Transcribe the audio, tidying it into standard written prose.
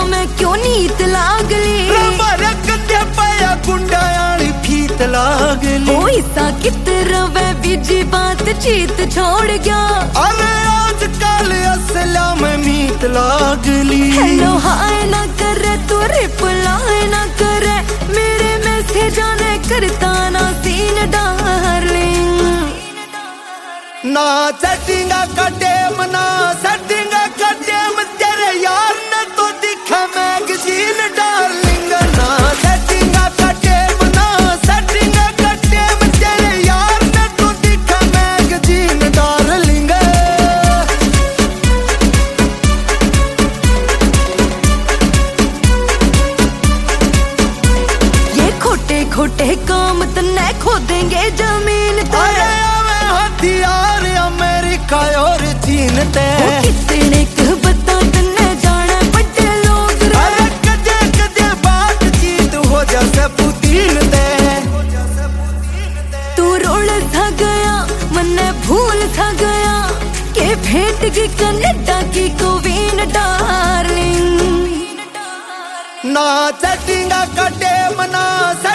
मैं क्यों नीत लागली गुंडायाली फीत लागली सा कित रवे बीजी बात चीत छोड़ गया। अरे आजकल असला में मीत लागली। हेलो हाय ना करे तू रिप्लाई ना करे मेरे मैसेज आने करता ना सीन डार्लिंग। ना सेटिंगा का टेम ना सेटिंगा का टेम तेरे यार ने तो दिखा मैगजीन डार्लिंग। ना सेटिंगा का टेम ना सेटिंगा का टेम तेरे यार ने तो दिखा मैगजीन डार्लिंग। ये खोटे खोटे काम तन्ने खो देंगे जमीन तेरे हथियार अमेरिका और चीन ते कितने बता तन्ने जाना बड़े लोग। अरे कदे कदे बातचीत हो जैसे पुतीन ते। तू रोल था गया मन्ने भूल था गया के भेंट की कनाडा की क्वीन डार्लिंग। ना सेटिंगा का टेम ना